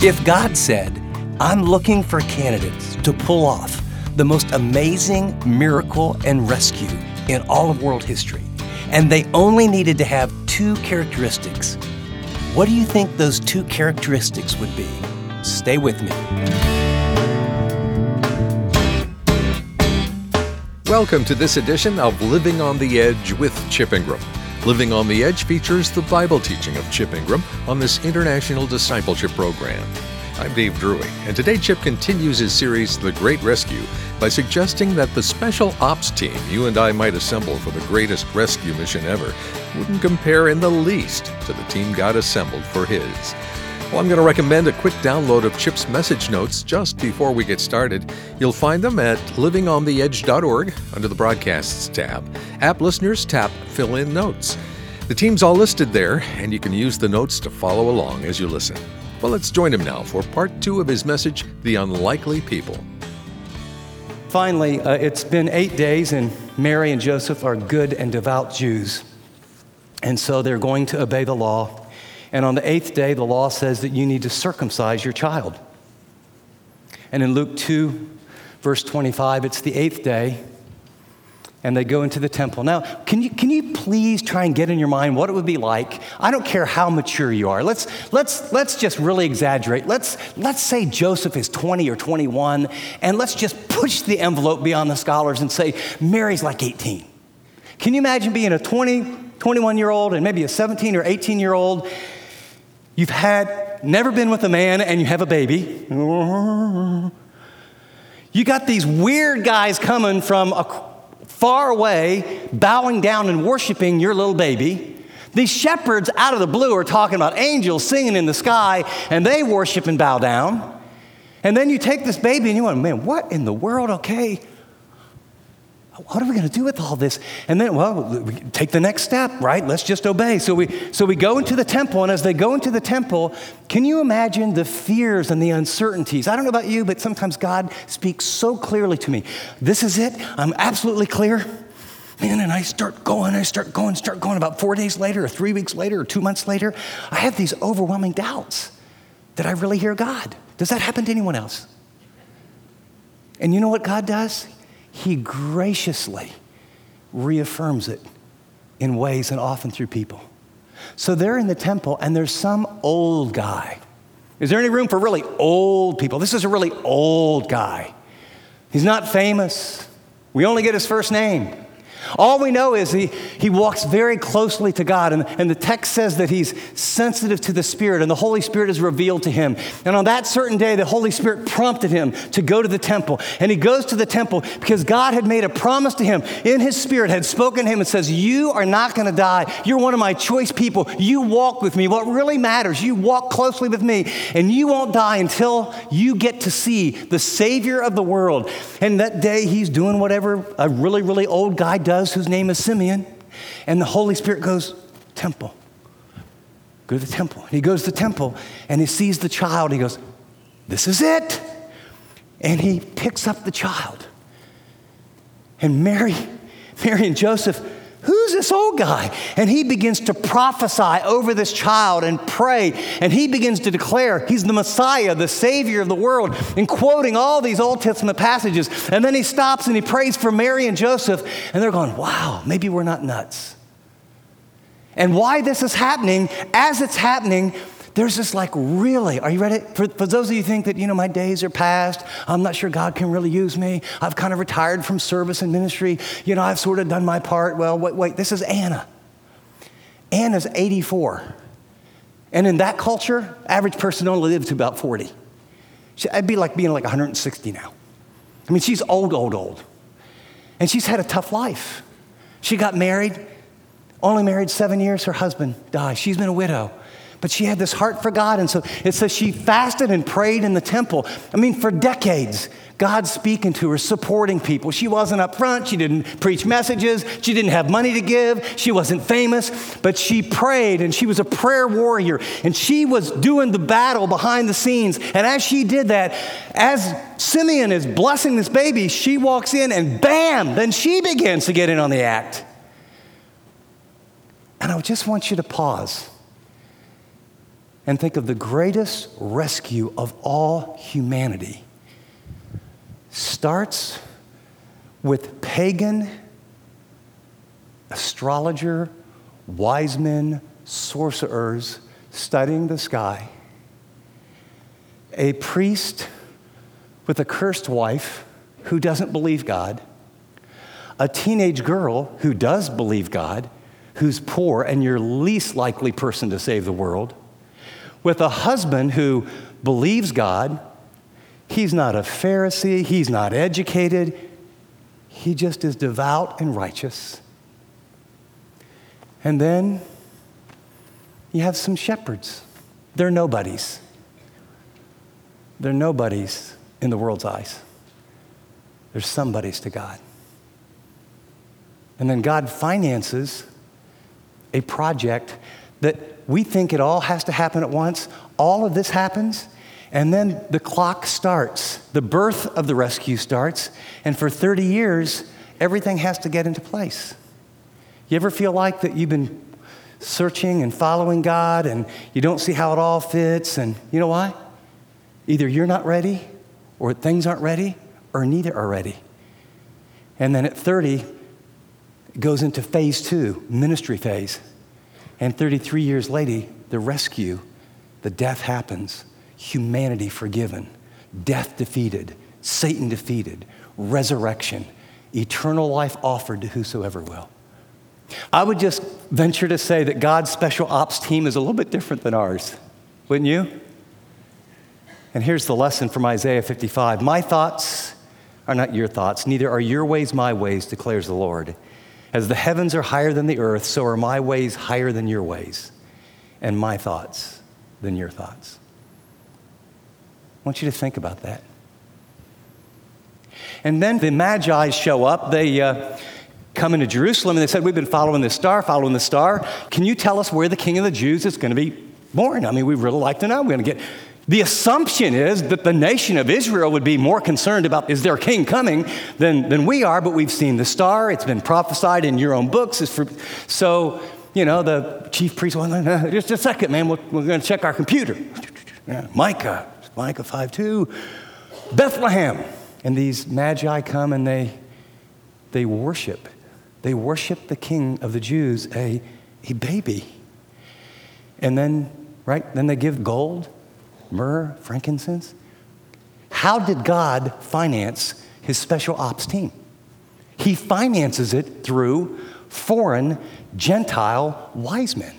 If God said, I'm looking for candidates to pull off the most amazing miracle and rescue in all of world history, and they only needed to have two characteristics, what do you think those two characteristics would be? Stay with me. Welcome to this edition of Living on the Edge with Chip Ingram. Living on the Edge features the Bible teaching of Chip Ingram on this international discipleship program. I'm Dave Drury, and today Chip continues his series, The Great Rescue, by suggesting that the special ops team you and I might assemble for the greatest rescue mission ever wouldn't compare in the least to the team God assembled for his. Well, I'm going to recommend a quick download of Chip's message notes just before we get started. You'll find them at livingontheedge.org under the Broadcasts tab. App listeners, tap Fill in Notes. The team's all listed there, and you can use the notes to follow along as you listen. Well, let's join him now for part 2 of his message, The Unlikely People. Finally, it's been 8 days, and Mary and Joseph are good and devout Jews. And so they're going to obey the law. And on the 8th day, the law says that you need to circumcise your child. And in Luke 2, verse 25, it's the 8th day, and they go into the temple. Now, can you please try and get in your mind what it would be like? I don't care how mature you are. Let's just really exaggerate. Let's say Joseph is 20 or 21, and let's just push the envelope beyond the scholars and say Mary's like 18. Can you imagine being a 21-year-old and maybe a 17 or 18-year-old? You've never been with a man, and you have a baby. You got these weird guys coming from far away, bowing down and worshiping your little baby. These shepherds out of the blue are talking about angels singing in the sky, and they worship and bow down. And then you take this baby, and you went, man, what in the world? Okay, what are we going to do with all this? And then, well, we take the next step, right? Let's just obey. So we go into the temple, and as they go into the temple, can you imagine the fears and the uncertainties? I don't know about you, but sometimes God speaks so clearly to me. This is it. I'm absolutely clear. Man, and I start going. About 4 days later, or 3 weeks later, or 2 months later, I have these overwhelming doubts that I really hear God. Does that happen to anyone else? And you know what God does? He graciously reaffirms it in ways and often through people. So they're in the temple, and there's some old guy. Is there any room for really old people? This is a really old guy. He's not famous. We only get his first name. All we know is he walks very closely to God, and the text says that he's sensitive to the Spirit, and the Holy Spirit is revealed to him. And on that certain day, the Holy Spirit prompted him to go to the temple. And he goes to the temple because God had made a promise to him in his Spirit, had spoken to him and says, you are not going to die. You're one of my choice people. You walk with me. What really matters, you walk closely with me, and you won't die until you get to see the Savior of the world. And that day, he's doing whatever a really, really old guy does, whose name is Simeon, and the Holy Spirit goes, temple. Go to the temple. He goes to the temple, and he sees the child. He goes, this is it. And he picks up the child. And Mary and Joseph, who's this old guy? And he begins to prophesy over this child and pray. And he begins to declare he's the Messiah, the Savior of the world, and quoting all these Old Testament passages. And then he stops and he prays for Mary and Joseph. And they're going, wow, maybe we're not nuts. And why this is happening, as it's happening, there's this really, are you ready? For those of you who think that, my days are past, I'm not sure God can really use me. I've kind of retired from service and ministry. I've sort of done my part. Well, wait, this is Anna. Anna's 84. And in that culture, average person only lives to about 40. I'd be like being 160 now. I mean, she's old. And she's had a tough life. She got married, only married 7 years. Her husband died. She's been a widow. But she had this heart for God, and so it says she fasted and prayed in the temple. I mean, for decades, God speaking to her, supporting people. She wasn't up front. She didn't preach messages. She didn't have money to give. She wasn't famous, but she prayed, and she was a prayer warrior, and she was doing the battle behind the scenes. And as she did that, as Simeon is blessing this baby, she walks in, and bam, then she begins to get in on the act. And I just want you to pause. and think of the greatest rescue of all humanity starts with pagan astrologer, wise men, sorcerers studying the sky, a priest with a cursed wife who doesn't believe God, a teenage girl who does believe God, who's poor and your least likely person to save the world, with a husband who believes God. He's not a Pharisee, he's not educated, he just is devout and righteous. And then you have some shepherds. They're nobodies. They're nobodies in the world's eyes. They're somebodies to God. And then God finances a project that we think it all has to happen at once. All of this happens, and then the clock starts. The birth of the rescue starts, and for 30 years, everything has to get into place. You ever feel like that you've been searching and following God, and you don't see how it all fits, and you know why? Either you're not ready, or things aren't ready, or neither are ready. And then at 30, it goes into phase 2, ministry phase. And 33 years later, the rescue, the death happens, humanity forgiven, death defeated, Satan defeated, resurrection, eternal life offered to whosoever will. I would just venture to say that God's special ops team is a little bit different than ours, wouldn't you? And here's the lesson from Isaiah 55. My thoughts are not your thoughts, neither are your ways my ways, declares the Lord. As the heavens are higher than the earth, so are my ways higher than your ways, and my thoughts than your thoughts. I want you to think about that. And then the Magi show up. They come into Jerusalem, and they said, we've been following this star, following the star. Can you tell us where the King of the Jews is going to be born? I mean, we'd really like to know. We're going to get... The assumption is that the nation of Israel would be more concerned about, is their king coming, than we are, but we've seen the star. It's been prophesied in your own books. So, the chief priest, well, just a second, man, we're going to check our computer. Yeah, Micah 5:2, Bethlehem. And these magi come and they worship. They worship the King of the Jews, a baby. And then they give gold, myrrh, frankincense. How did God finance his special ops team? He finances it through foreign, Gentile wise men,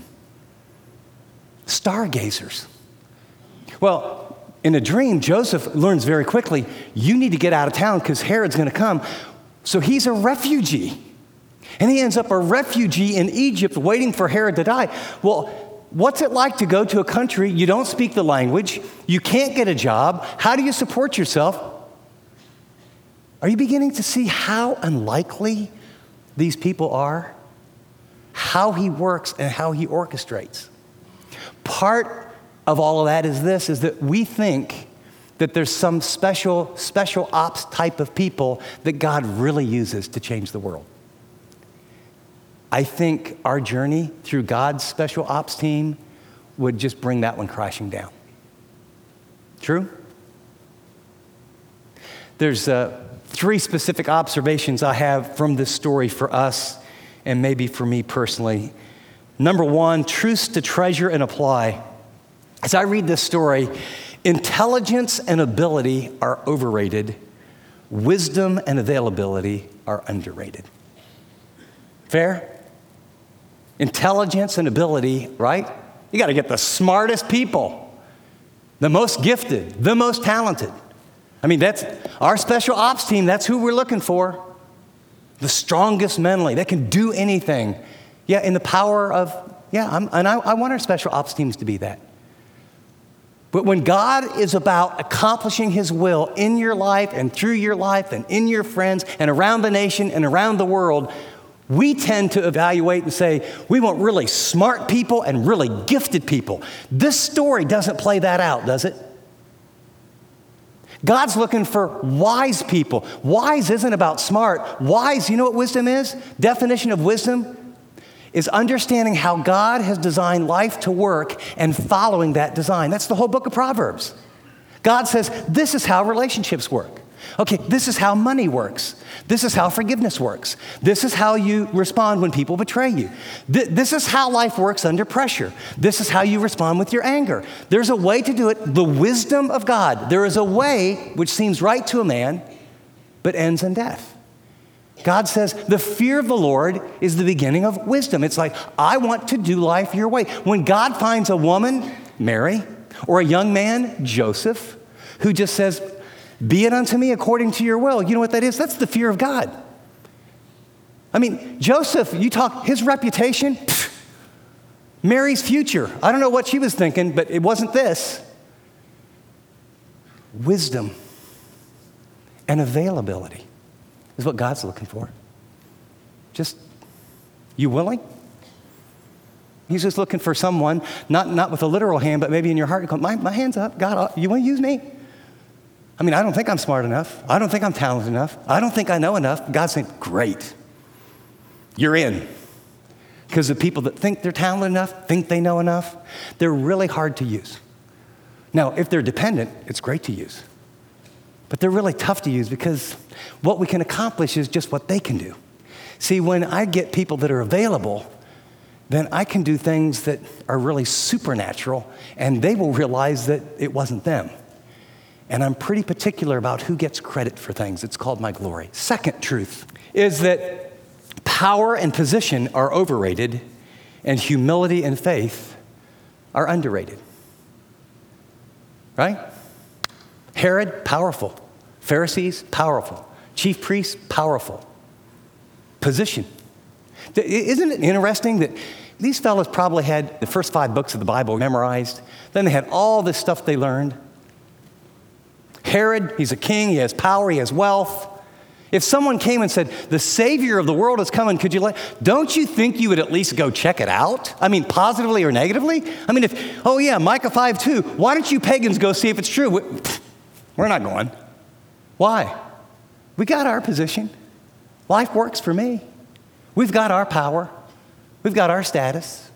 stargazers. Well, in a dream, Joseph learns very quickly, you need to get out of town because Herod's going to come. So he's a refugee. And he ends up a refugee in Egypt waiting for Herod to die. Well, what's it like to go to a country you don't speak the language, you can't get a job, how do you support yourself? Are you beginning to see how unlikely these people are? How he works and how he orchestrates. Part of all of that is that we think that there's some special ops type of people that God really uses to change the world. I think our journey through God's special ops team would just bring that one crashing down. True? There's 3 specific observations I have from this story for us and maybe for me personally. Number 1, truths to treasure and apply. As I read this story, intelligence and ability are overrated. Wisdom and availability are underrated. Fair? Intelligence and ability, right? You got to get the smartest people, the most gifted, the most talented. I mean, that's our special ops team. That's who we're looking for. The strongest mentally. They can do anything. Yeah, in the power of, I want our special ops teams to be that. But when God is about accomplishing his will in your life and through your life and in your friends and around the nation and around the world, we tend to evaluate and say, we want really smart people and really gifted people. This story doesn't play that out, does it? God's looking for wise people. Wise isn't about smart. Wise, you know what wisdom is? Definition of wisdom? is understanding how God has designed life to work and following that design. That's the whole book of Proverbs. God says, this is how relationships work. Okay, this is how money works. This is how forgiveness works. This is how you respond when people betray you. This is how life works under pressure. This is how you respond with your anger. There's a way to do it, the wisdom of God. There is a way which seems right to a man, but ends in death. God says the fear of the Lord is the beginning of wisdom. It's like, I want to do life your way. When God finds a woman, Mary, or a young man, Joseph, who just says, be it unto me according to your will. You know what that is? That's the fear of God. I mean, Joseph, you talk, his reputation, Mary's future. I don't know what she was thinking, but it wasn't this. Wisdom and availability is what God's looking for. Just, you willing? He's just looking for someone, not with a literal hand, but maybe in your heart, you go, my hand's up. God, you want to use me? I mean, I don't think I'm smart enough. I don't think I'm talented enough. I don't think I know enough. God's saying, great. You're in. Because the people that think they're talented enough, think they know enough, they're really hard to use. Now, if they're dependent, it's great to use. But they're really tough to use because what we can accomplish is just what they can do. See, when I get people that are available, then I can do things that are really supernatural, and they will realize that it wasn't them. And I'm pretty particular about who gets credit for things. It's called my glory. Second truth is that power and position are overrated, and humility and faith are underrated. Right? Herod, powerful. Pharisees, powerful. Chief priests, powerful. Position. Isn't it interesting that these fellows probably had the first 5 books of the Bible memorized, then they had all this stuff they learned. Herod, he's a king, he has power, he has wealth. If someone came and said, the Savior of the world is coming, don't you think you would at least go check it out? I mean, positively or negatively? I mean, Micah 5:2, why don't you pagans go see if it's true? We're not going. Why? We got our position. Life works for me. We've got our power. We've got our status.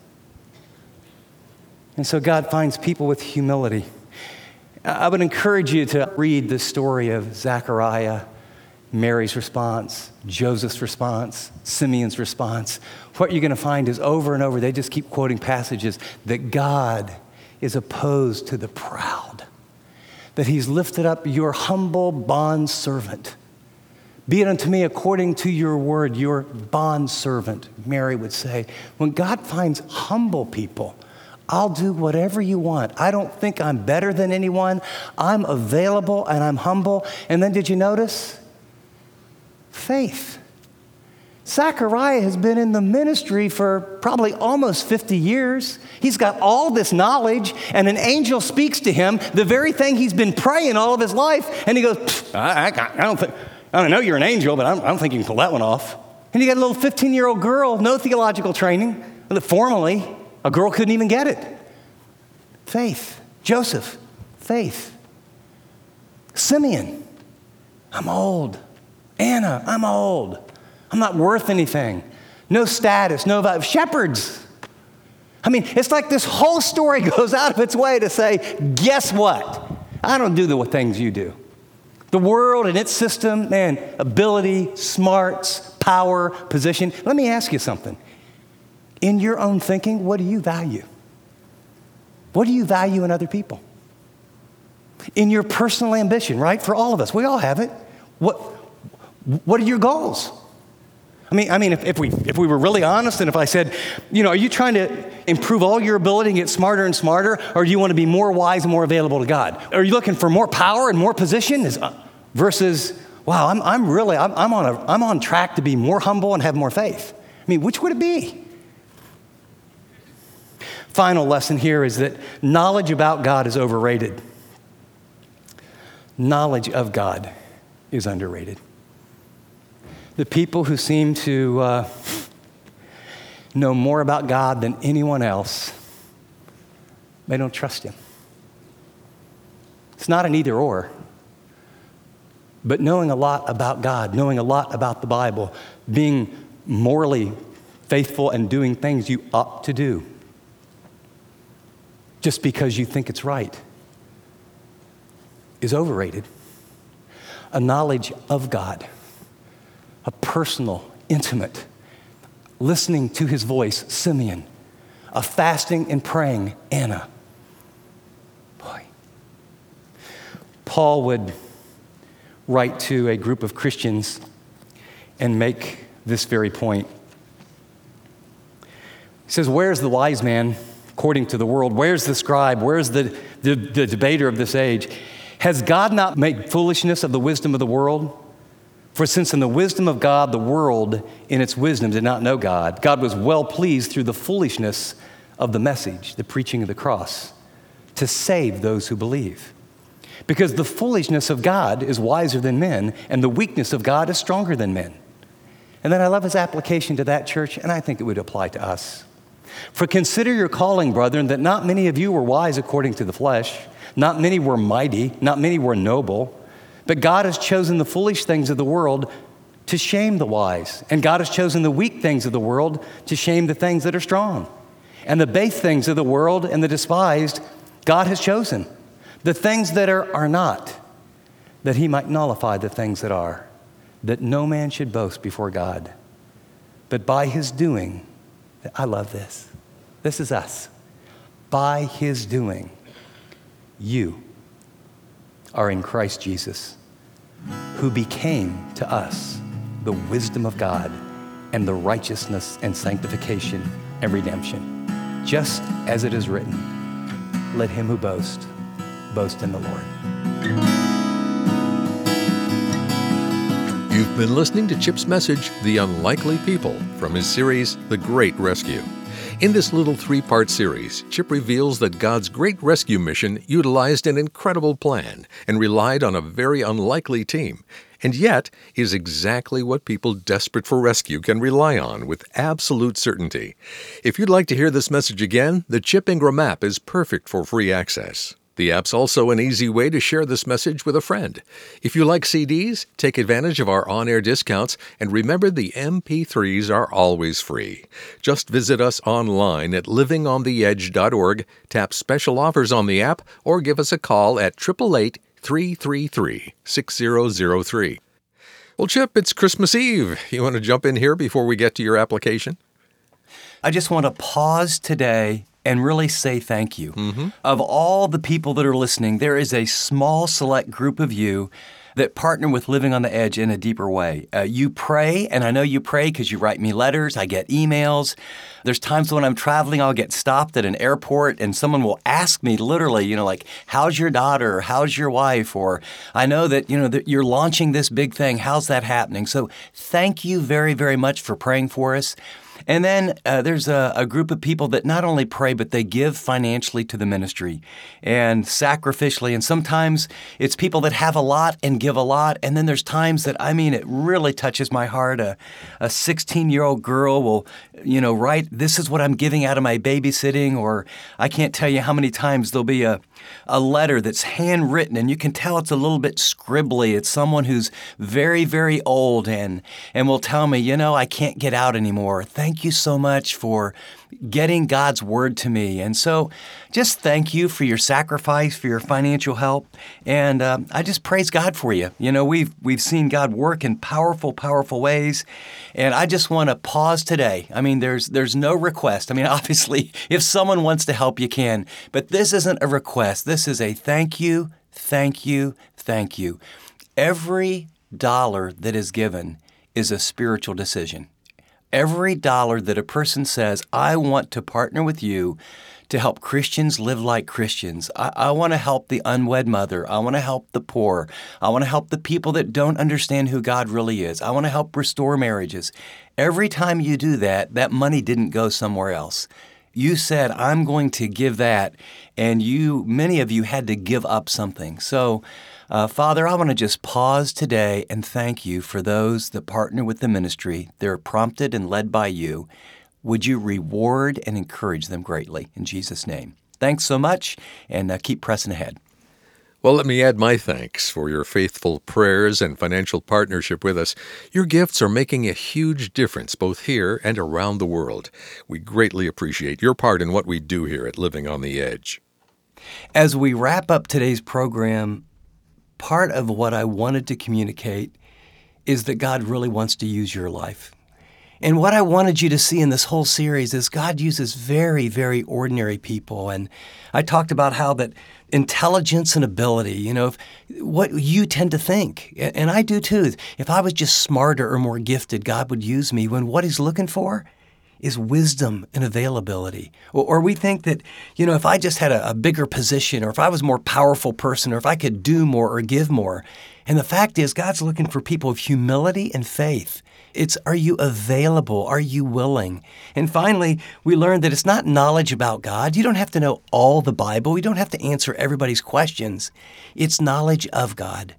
And so God finds people with humility. I would encourage you to read the story of Zechariah, Mary's response, Joseph's response, Simeon's response. What you're going to find is over and over, they just keep quoting passages that God is opposed to the proud, that he's lifted up your humble bondservant. Be it unto me according to your word, your bondservant, Mary would say. When God finds humble people, I'll do whatever you want. I don't think I'm better than anyone. I'm available and I'm humble. And then did you notice? Faith. Zechariah has been in the ministry for probably almost 50 years. He's got all this knowledge, and an angel speaks to him, the very thing he's been praying all of his life, and he goes, I don't know you're an angel, but I don't think you can pull that one off. And you got a little 15-year-old girl, no theological training, formally, a girl couldn't even get it. Faith. Joseph, faith. Simeon, I'm old. Anna, I'm old. I'm not worth anything. No status, no value. Shepherds. I mean, it's like this whole story goes out of its way to say, guess what? I don't do the things you do. The world and its system, man, ability, smarts, power, position. Let me ask you something. In your own thinking, what do you value? What do you value in other people? In your personal ambition, right? For all of us, we all have it. What are your goals? I mean, if we were really honest, and if I said, are you trying to improve all your ability and get smarter and smarter, or do you want to be more wise and more available to God? Are you looking for more power and more position, versus, wow, I'm on track to be more humble and have more faith? I mean, which would it be? Final lesson here is that knowledge about God is overrated. Knowledge of God is underrated. The people who seem to know more about God than anyone else, they don't trust him. It's not an either or. But knowing a lot about God, knowing a lot about the Bible, being morally faithful and doing things you ought to do just because you think it's right is overrated. A knowledge of God, a personal, intimate, listening to his voice, Simeon, a fasting and praying, Anna. Boy. Paul would write to a group of Christians and make this very point. He says, where's the wise man according to the world? Where's the scribe? Where's the debater of this age? Has God not made foolishness of the wisdom of the world? For since in the wisdom of God, the world in its wisdom did not know God, God was well pleased through the foolishness of the message, the preaching of the cross, to save those who believe. Because the foolishness of God is wiser than men, and the weakness of God is stronger than men. And then I love his application to that church, and I think it would apply to us. For consider your calling, brethren, that not many of you were wise according to the flesh, not many were mighty, not many were noble, but God has chosen the foolish things of the world to shame the wise, and God has chosen the weak things of the world to shame the things that are strong. And the base things of the world and the despised, God has chosen, the things that are not, that he might nullify the things that are, that no man should boast before God. But by his doing, I love this. This is us. By his doing, you are in Christ Jesus, who became to us the wisdom of God and the righteousness and sanctification and redemption. Just as it is written, let him who boasts, boast in the Lord. You've been listening to Chip's message, The Unlikely People, from his series, The Great Rescue. In this little 3-part series, Chip reveals that God's great rescue mission utilized an incredible plan and relied on a very unlikely team, and yet is exactly what people desperate for rescue can rely on with absolute certainty. If you'd like to hear this message again, the Chip Ingram app is perfect for free access. The app's also an easy way to share this message with a friend. If you like CDs, take advantage of our on-air discounts, and remember the MP3s are always free. Just visit us online at livingontheedge.org, tap special offers on the app, or give us a call at 888-333-6003. Well, Chip, it's Christmas Eve. You want to jump in here before we get to your application? I just want to pause today and really say thank you. Of all the people that are listening, there is a small select group of you that partner with Living on the Edge in a deeper way. You pray, and I know you pray because you write me letters, I get emails. There's times when I'm traveling, I'll get stopped at an airport and someone will ask me literally, like, how's your daughter? How's your wife? Or I know that, that you're launching this big thing. How's that happening? So thank you very, very much for praying for us. And then there's a group of people that not only pray, but they give financially to the ministry and sacrificially. And sometimes it's people that have a lot and give a lot. And then there's times that, it really touches my heart. A 16-year-old girl will, write, this is what I'm giving out of my babysitting. Or I can't tell you how many times there'll be a letter that's handwritten, and you can tell it's a little bit scribbly. It's someone who's very, very old and will tell me, I can't get out anymore. Thank you so much for getting God's word to me. And so just thank you for your sacrifice, for your financial help. And I just praise God for you. We've seen God work in powerful, powerful ways. And I just want to pause today. There's no request. Obviously, if someone wants to help, you can. But this isn't a request. This is a thank you, thank you, thank you. Every dollar that is given is a spiritual decision. Every dollar that a person says, I want to partner with you to help Christians live like Christians. I want to help the unwed mother. I want to help the poor. I want to help the people that don't understand who God really is. I want to help restore marriages. Every time you do that, that money didn't go somewhere else. You said, I'm going to give that, and many of you had to give up something. So, Father, I want to just pause today and thank you for those that partner with the ministry. They're prompted and led by you. Would you reward and encourage them greatly in Jesus' name? Thanks so much, and keep pressing ahead. Well, let me add my thanks for your faithful prayers and financial partnership with us. Your gifts are making a huge difference both here and around the world. We greatly appreciate your part in what we do here at Living on the Edge. As we wrap up today's program, part of what I wanted to communicate is that God really wants to use your life. And what I wanted you to see in this whole series is God uses very, very ordinary people. And I talked about how that intelligence and ability, what you tend to think, and I do too. If I was just smarter or more gifted, God would use me, when what He's looking for is wisdom and availability. Or we think that, if I just had a bigger position, or if I was a more powerful person, or if I could do more or give more. And the fact is, God's looking for people of humility and faith. It's, are you available? Are you willing? And finally, we learned that it's not knowledge about God. You don't have to know all the Bible. You don't have to answer everybody's questions. It's knowledge of God.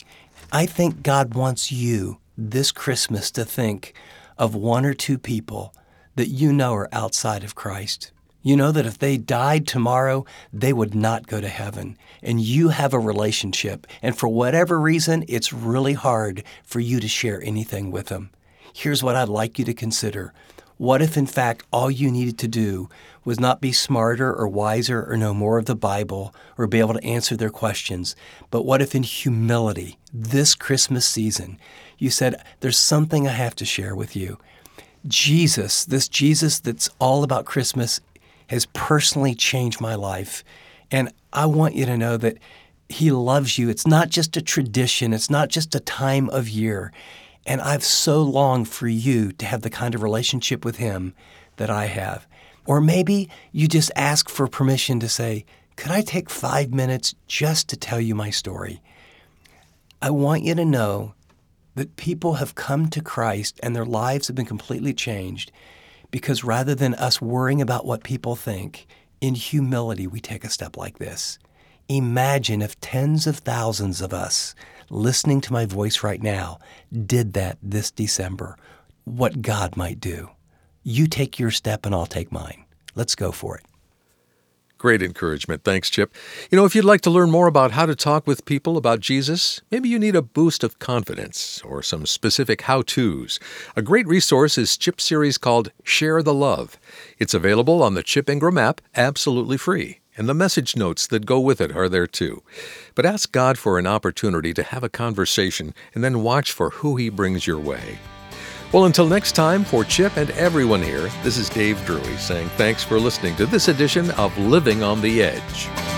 I think God wants you this Christmas to think of one or two people that you know are outside of Christ. You know that if they died tomorrow, they would not go to heaven. And you have a relationship. And for whatever reason, it's really hard for you to share anything with them. Here's what I'd like you to consider. What if, in fact, all you needed to do was not be smarter or wiser or know more of the Bible or be able to answer their questions, but what if in humility, this Christmas season, you said, there's something I have to share with you. Jesus, this Jesus that's all about Christmas, has personally changed my life. And I want you to know that He loves you. It's not just a tradition. It's not just a time of year. And I've so longed for you to have the kind of relationship with Him that I have. Or maybe you just ask for permission to say, could I take 5 minutes just to tell you my story? I want you to know that people have come to Christ and their lives have been completely changed because rather than us worrying about what people think, in humility we take a step like this. Imagine if tens of thousands of us listening to my voice right now did that this December, what God might do. You take your step and I'll take mine. Let's go for it. Great encouragement. Thanks, Chip. If you'd like to learn more about how to talk with people about Jesus, maybe you need a boost of confidence or some specific how-tos. A great resource is Chip's series called Share the Love. It's available on the Chip Ingram app, absolutely free. And the message notes that go with it are there too. But ask God for an opportunity to have a conversation and then watch for who He brings your way. Well, until next time, for Chip and everyone here, this is Dave Drury saying thanks for listening to this edition of Living on the Edge.